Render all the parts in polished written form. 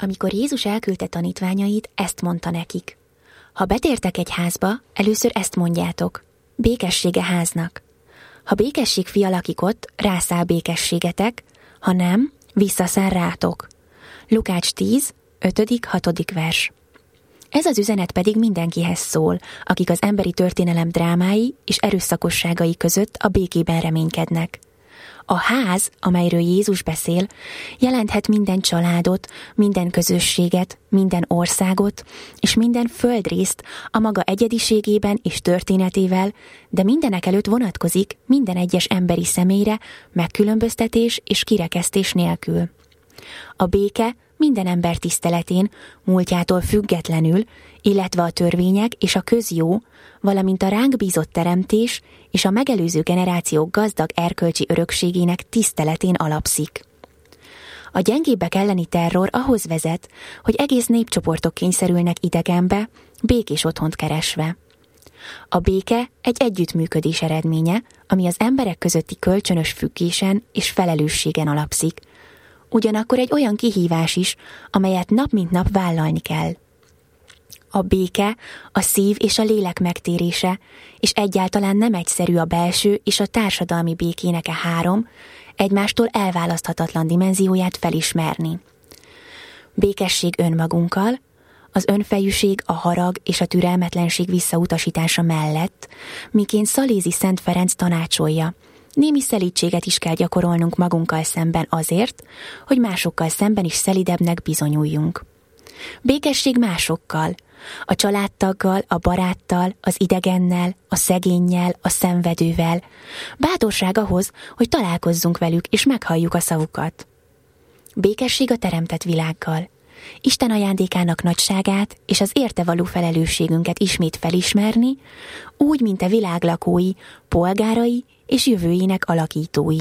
Amikor Jézus elküldte tanítványait, ezt mondta nekik. Ha betértek egy házba, először ezt mondjátok. Békessége háznak. Ha békesség fia lakik ott, rászáll békességetek, ha nem, visszaszáll rátok. Lukács 10, 5.-6. vers. Ez az üzenet pedig mindenkihez szól, akik az emberi történelem drámái és erőszakosságai között a békében reménykednek. A ház, amelyről Jézus beszél, jelenthet minden családot, minden közösséget, minden országot és minden földrészt a maga egyediségében és történetével, de mindenekelőtt vonatkozik minden egyes emberi személyre, megkülönböztetés és kirekesztés nélkül. A béke minden ember tiszteletén, múltjától függetlenül, illetve a törvények és a közjó, valamint a ránk bízott teremtés és a megelőző generációk gazdag erkölcsi örökségének tiszteletén alapszik. A gyengébbek elleni terror ahhoz vezet, hogy egész népcsoportok kényszerülnek idegenbe, békés otthont keresve. A béke egy együttműködés eredménye, ami az emberek közötti kölcsönös függésen és felelősségen alapszik. Ugyanakkor egy olyan kihívás is, amelyet nap mint nap vállalni kell. A béke, a szív és a lélek megtérése, és egyáltalán nem egyszerű a belső és a társadalmi békének a három, egymástól elválaszthatatlan dimenzióját felismerni. Békesség önmagunkkal, az önfejűség, a harag és a türelmetlenség visszautasítása mellett, miként Szalézi Szent Ferenc tanácsolja, némi szelídséget is kell gyakorolnunk magunkkal szemben azért, hogy másokkal szemben is szelidebbnek bizonyuljunk. Békesség másokkal, a családtaggal, a baráttal, az idegennel, a szegénnyel, a szenvedővel. Bátorság ahhoz, hogy találkozzunk velük és meghalljuk a szavukat. Békesség a teremtett világgal. Isten ajándékának nagyságát és az érte való felelősségünket ismét felismerni, úgy, mint a világ lakói, polgárai és jövőjének alakítói.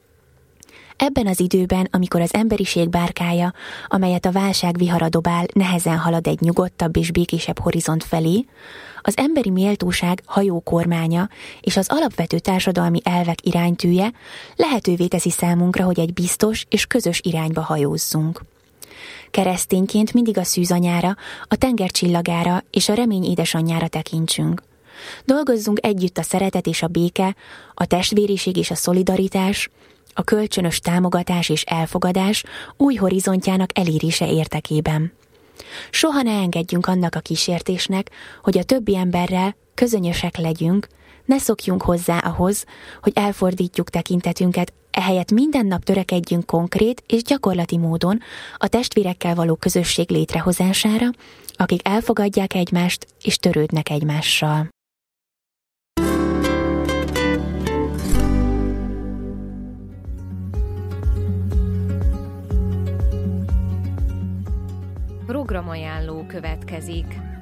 Ebben az időben, amikor az emberiség bárkája, amelyet a válság vihara dobál, nehezen halad egy nyugodtabb és békésebb horizont felé, az emberi méltóság hajókormánya és az alapvető társadalmi elvek iránytűje lehetővé teszi számunkra, hogy egy biztos és közös irányba hajózzunk. Keresztényként mindig a szűzanyára, a tengercsillagára és a remény édesanyjára tekintsünk. Dolgozzunk együtt a szeretet és a béke, a testvériség és a szolidaritás, a kölcsönös támogatás és elfogadás új horizontjának elérése érdekében. Soha ne engedjünk annak a kísértésnek, hogy a többi emberrel közönyösek legyünk, ne szokjunk hozzá ahhoz, hogy elfordítjuk tekintetünket, ehelyett minden nap törekedjünk konkrét és gyakorlati módon a testvérekkel való közösség létrehozására, akik elfogadják egymást és törődnek egymással. Programajánló következik.